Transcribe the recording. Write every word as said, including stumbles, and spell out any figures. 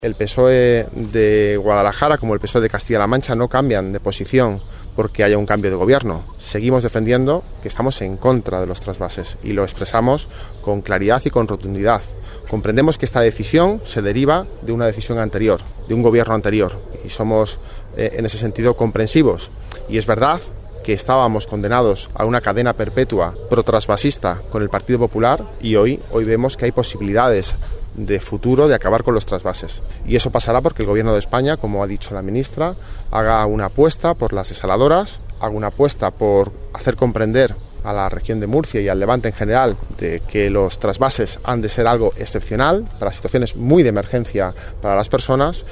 El P S O E de Guadalajara como el P S O E de Castilla-La Mancha no cambian de posición porque haya un cambio de gobierno. Seguimos defendiendo que estamos en contra de los trasvases y lo expresamos con claridad y con rotundidad. Comprendemos que esta decisión se deriva de una decisión anterior, de un gobierno anterior, y somos eh, en ese sentido comprensivos. Y es verdad que estábamos condenados a una cadena perpetua pro-trasvasista con el Partido Popular y hoy, hoy vemos que hay posibilidades de futuro de acabar con los trasvases. Y eso pasará porque el Gobierno de España, como ha dicho la ministra, haga una apuesta por las desaladoras, haga una apuesta por hacer comprender a la región de Murcia y al Levante en general de que los trasvases han de ser algo excepcional para situaciones muy de emergencia para las personas.